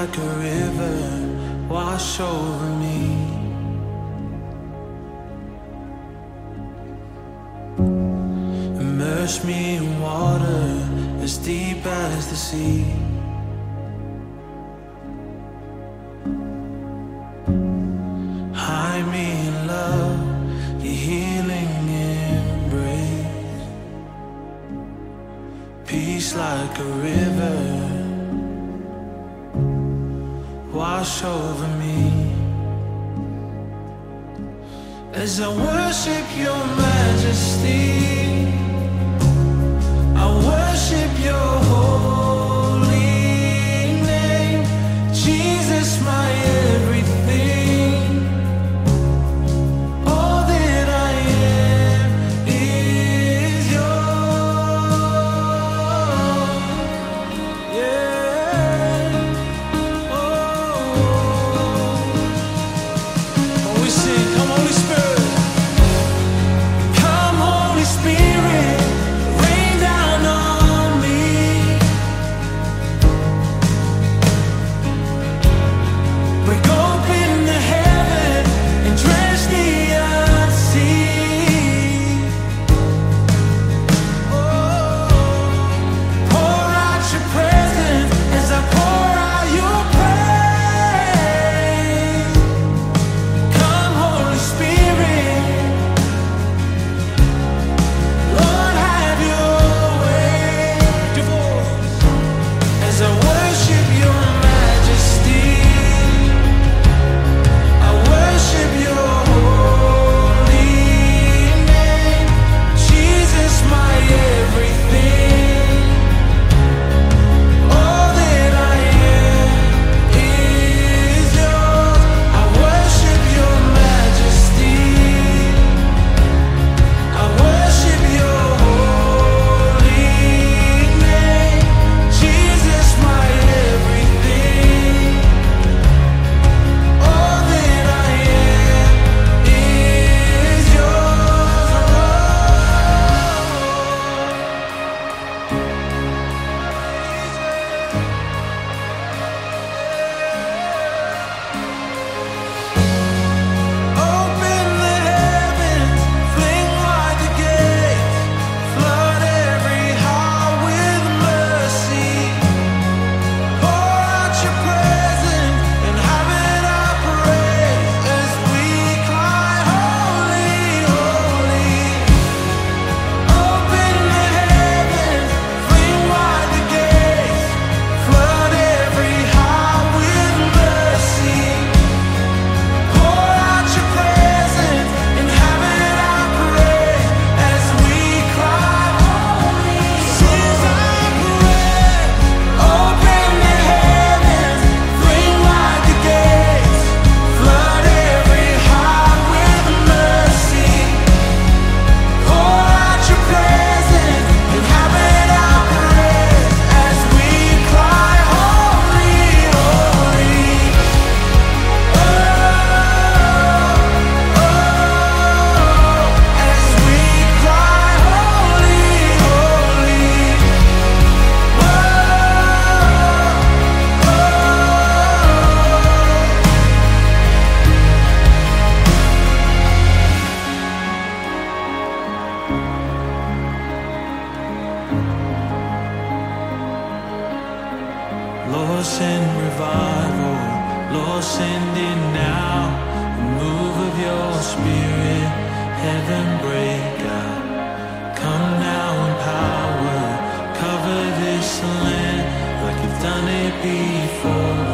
like a river, wash over me. Immerse me in water as deep as the sea. Hide me in love, your healing embrace. Peace like a river, wash over me. As I worship your majesty, I worship your holy name. Jesus, my everything. All that I am is yours. Yeah. When we sing, come Holy Spirit. Come Holy Spirit, rain down on me. Break open the heaven and drench the unseen. Pour out your presence as I pour out your praise. Come Holy Spirit, Lord, have your way. As I worship your majesty, I worship your holy name. Jesus, my everything. All that I am is yours. I worship your majesty. I worship your holy name. Jesus, my everything. All that I am is yours. Open the heavens, fling wide the gates, flood every heart with mercy. Pour out your presence and inhabit our praise as we cry, holy, holy. Open the heavens, fling wide the gates, flood every heart with mercy. Pour out your presence, inhabit our praise as we cry, holy. This is our prayer. Open the heavens, fling wide the gates, flood every heart with mercy. Pour out your presence, inhabit our praise as we cry, holy, holy. As we cry, holy, holy. Lord, send revival. Lord, send it now. A move of your spirit, heaven break out. Come now in power, cover this land like you've done it before.